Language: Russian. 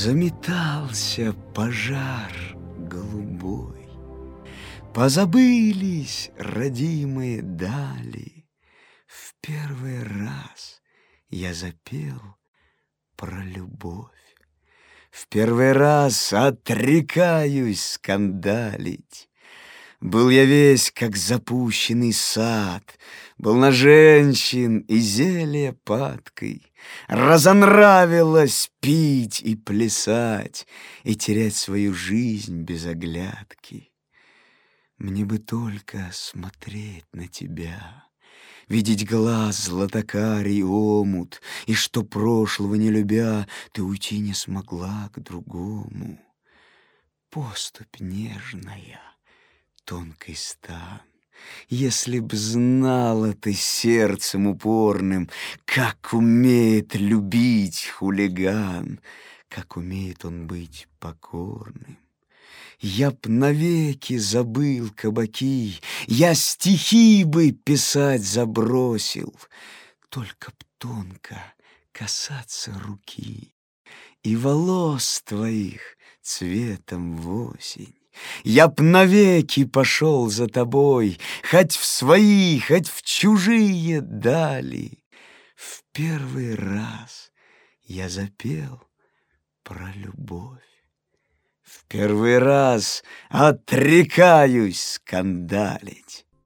Заметался пожар голубой, позабылись родимые дали. В первый раз я запел про любовь. В первый раз отрекаюсь скандалить. Был я весь, как запущенный сад, был на женщин и зелье падкой. Разонравилось пить и плясать, и терять свою жизнь без оглядки. Мне бы только смотреть на тебя, видеть глаз златокарий омут, и что прошлого не любя, ты уйти не смогла к другому. Поступь нежная, тонкий стан, если б знала ты сердцем упорным, как умеет любить хулиган, как умеет он быть покорным. Я б навеки забыл кабаки, я стихи бы писать забросил, только б тонко касаться руки и волос твоих цветом в осень. Я б навеки пошел за тобой, хоть в свои, хоть в чужие дали. В первый раз я запел про любовь. В первый раз отрекаюсь скандалить.